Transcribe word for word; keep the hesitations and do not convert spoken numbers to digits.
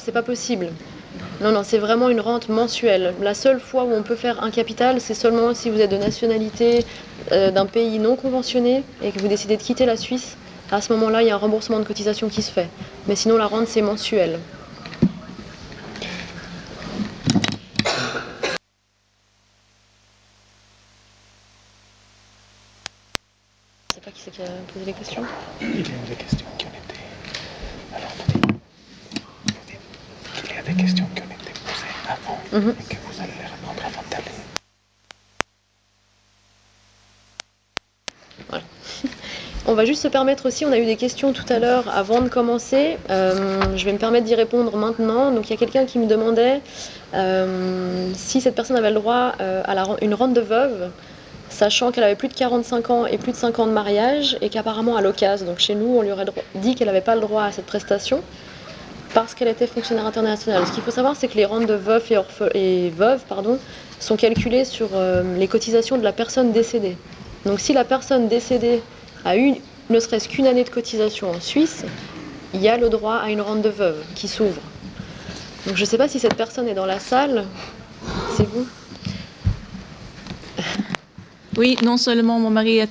c'est pas possible. Non, non, c'est vraiment une rente mensuelle. La seule fois où on peut faire un capital, c'est seulement si vous êtes de nationalité euh, d'un pays non conventionné et que vous décidez de quitter la Suisse. À ce moment-là, il y a un remboursement de cotisation qui se fait. Mais sinon, la rente, c'est mensuel. Je sais pas qui c'est qui a posé les questions. Il y a des questions qui ont été... Alors, vous dites, vous dites qu'il y a des questions qui ont été posées avant mm-hmm. et que vous allez les répondre avant d'aller. Voilà. On va juste se permettre aussi, on a eu des questions tout à l'heure avant de commencer, euh, je vais me permettre d'y répondre maintenant. Donc il y a quelqu'un qui me demandait euh, si cette personne avait le droit euh, à la, une rente de veuve, sachant qu'elle avait plus de quarante-cinq ans et plus de cinq ans de mariage et qu'apparemment à l'occasion, donc chez nous on lui aurait dit qu'elle n'avait pas le droit à cette prestation parce qu'elle était fonctionnaire internationale. Ce qu'il faut savoir, c'est que les rentes de veufs et, orphe- et veuves pardon, sont calculées sur euh, les cotisations de la personne décédée. Donc si la personne décédée a eu ne serait-ce qu'une année de cotisation en Suisse, il y a le droit à une rente de veuve qui s'ouvre. Donc je ne sais pas si cette personne est dans la salle. C'est vous ? Oui, non seulement mon mari est